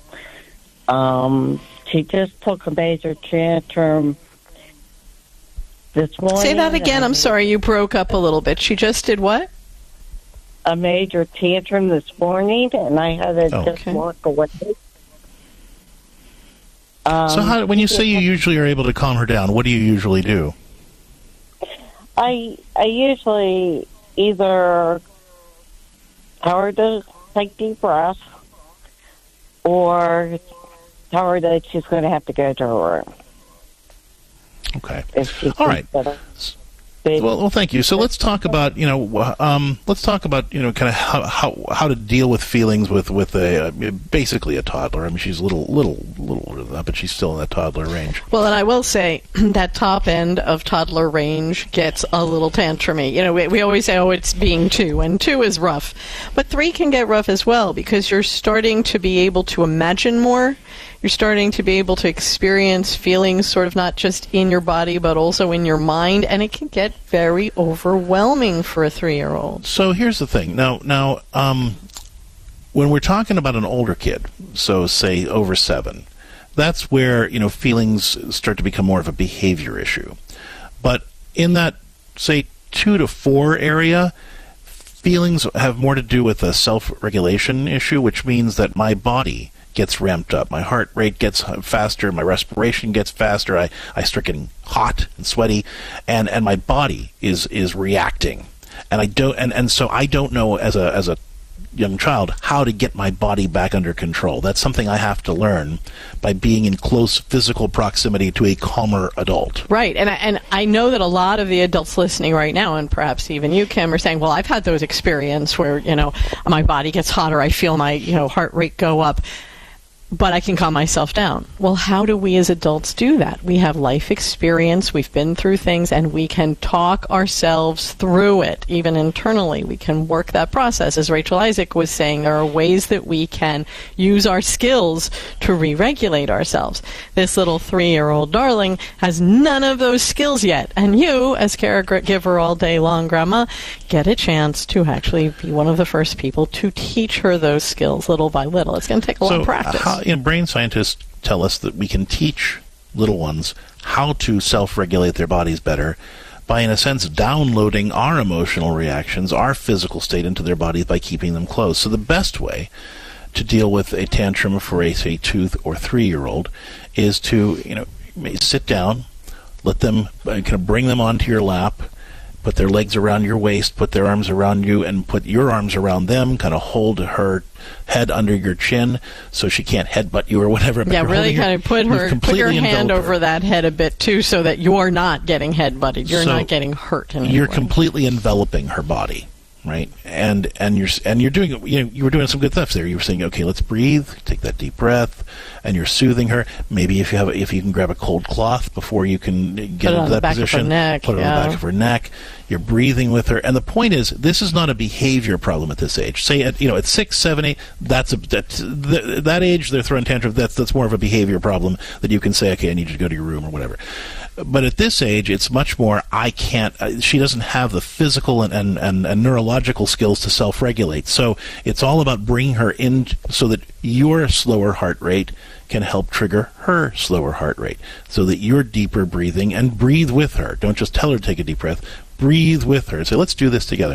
She just took a major tantrum this morning. Say that again. I'm sorry, you broke up a little bit. She just did what? A major tantrum this morning, and I had to just walk away. So when you say you usually are able to calm her down, what do you usually do? I usually either tell her to take deep breaths or tell her that she's going to have to go to her room. Okay. All right. Well, thank you. So let's talk about kind of how to deal with feelings with basically a toddler. I mean, she's a little older than that, but she's still in that toddler range. Well, and I will say that top end of toddler range gets a little tantrumy. You know, we always say, it's being 2, and 2 is rough, but 3 can get rough as well because you're starting to be able to imagine more. You're starting to be able to experience feelings sort of not just in your body but also in your mind, and it can get very overwhelming for a 3-year-old. So here's the thing. Now, when we're talking about an older kid, so say over 7, that's where feelings start to become more of a behavior issue. But in that, say, 2 to 4 area, feelings have more to do with a self-regulation issue, which means that my body gets ramped up. My heart rate gets faster. My respiration gets faster. I start getting hot and sweaty, and my body is reacting. And so I don't know as a young child how to get my body back under control. That's something I have to learn by being in close physical proximity to a calmer adult. Right, and I know that a lot of the adults listening right now, and perhaps even you, Kim, are saying, well, I've had those experiences where, my body gets hotter, I feel my, heart rate go up, but I can calm myself down. Well, how do we as adults do that? We have life experience, we've been through things, and we can talk ourselves through it, even internally. We can work that process. As Rachel Isaac was saying, there are ways that we can use our skills to re-regulate ourselves. This little 3-year-old darling has none of those skills yet, and you, as caregiver all day long, Grandma, get a chance to actually be one of the first people to teach her those skills little by little. It's going to take a lot of practice. Brain scientists tell us that we can teach little ones how to self-regulate their bodies better by, in a sense, downloading our emotional reactions, our physical state into their bodies by keeping them close. So the best way to deal with a tantrum for a, say, 2 or 3-year-old is to, sit down, let them, kind of bring them onto your lap, put their legs around your waist, put their arms around you, and put your arms around them, kind of hold her head under your chin so she can't headbutt you or whatever. Yeah, really kind of put your hand over that head a bit, too, so that you're not getting headbutted. You're not getting hurt in any way. You're completely enveloping her body, right? And you're doing, you were doing some good stuff there. You were saying, okay, let's breathe, take that deep breath, and you're soothing her. Maybe if you can grab a cold cloth before you can get into that position, put it on the back of her neck. You're breathing with her, and the point is, this is not a behavior problem at this age. Say at 6, 7, 8, that age they're throwing tantrums. That's more of a behavior problem that you can say, okay, I need you to go to your room or whatever. But at this age, it's much more, I can't, she doesn't have the physical and neurological skills to self-regulate. So it's all about bringing her in so that your slower heart rate can help trigger her slower heart rate, so that you're deeper breathing, and breathe with her. Don't just tell her to take a deep breath. Breathe with her and say, let's do this together.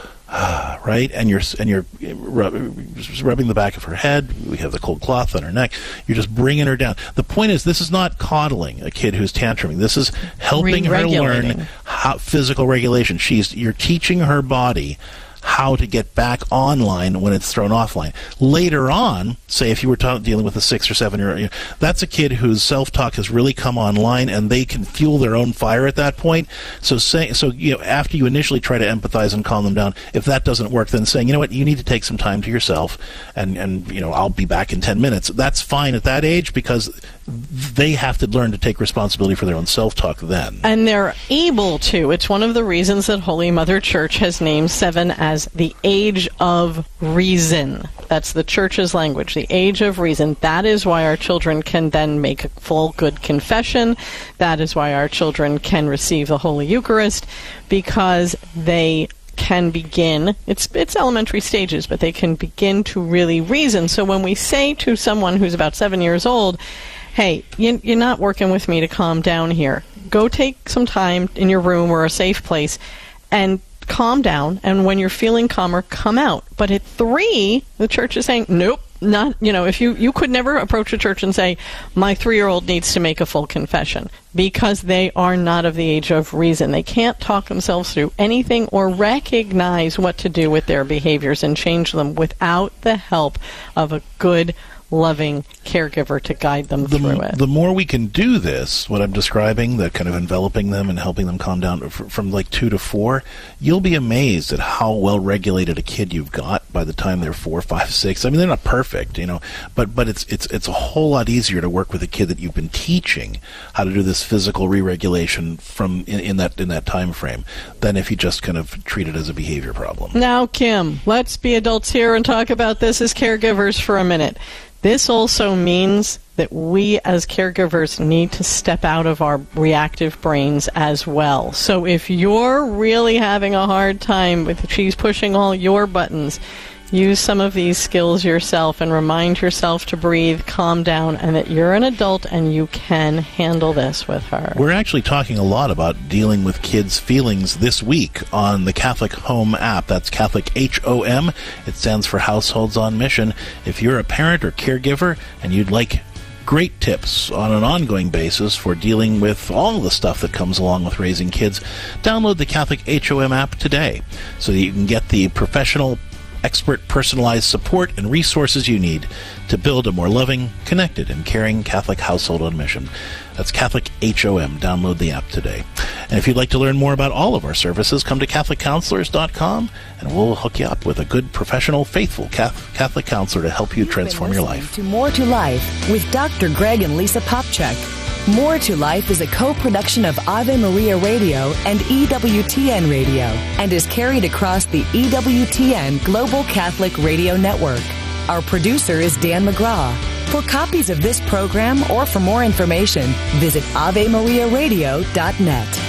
Right? And you're rubbing the back of her head. We have the cold cloth on her neck. You're just bringing her down. The point is, this is not coddling a kid who's tantruming. This is helping her learn physical regulation. You're teaching her body how to get back online when it's thrown offline. Later on, say if you were dealing with a 6 or 7-year-old, that's a kid whose self-talk has really come online, and they can fuel their own fire at that point. So after you initially try to empathize and calm them down, if that doesn't work, then saying, you know what, you need to take some time to yourself, and I'll be back in 10 minutes. That's fine at that age, because they have to learn to take responsibility for their own self-talk then. And they're able to. It's one of the reasons that Holy Mother Church has named 7 as the age of reason. That's the Church's language, the age of reason. That is why our children can then make a full good confession. That is why our children can receive the Holy Eucharist, because they can begin, it's elementary stages, but they can begin to really reason. So when we say to someone who's about 7 years old, hey, you're not working with me to calm down here. Go take some time in your room or a safe place and calm down, and when you're feeling calmer, come out. But at 3, the Church is saying, nope, not, if you could never approach a church and say, my 3-year-old needs to make a full confession, because they are not of the age of reason. They can't talk themselves through anything or recognize what to do with their behaviors and change them without the help of a good, loving caregiver to guide them through it. The more we can do this, what I'm describing, that kind of enveloping them and helping them calm down from like 2 to 4, you'll be amazed at how well regulated a kid you've got by the time they're 4, 5, 6. I mean, they're not perfect, but it's a whole lot easier to work with a kid that you've been teaching how to do this physical re-regulation from in that time frame than if you just kind of treat it as a behavior problem. Now, Kim, let's be adults here and talk about this as caregivers for a minute. This also means that we as caregivers need to step out of our reactive brains as well. So if you're really having a hard time with she's pushing all your buttons, Use some of these skills yourself and remind yourself to breathe, calm down, and that you're an adult and you can handle this with her. We're actually talking a lot about dealing with kids' feelings this week on the Catholic Home app. That's Catholic HOM. It stands for Households on Mission. If you're a parent or caregiver and you'd like great tips on an ongoing basis for dealing with all the stuff that comes along with raising kids, download the Catholic HOM app today so that you can get the professional, expert, personalized support and resources you need to build a more loving, connected, and caring Catholic household on mission. That's Catholic HOM. Download the app today. And if you'd like to learn more about all of our services, come to CatholicCounselors.com and we'll hook you up with a good, professional, faithful Catholic counselor to help you transform your life. To More to Life with Dr. Greg and Lisa Popchak. More to Life is a co-production of Ave Maria Radio and EWTN Radio and is carried across the EWTN Global Catholic Radio Network. Our producer is Dan McGraw. For copies of this program or for more information, visit AveMariaRadio.net.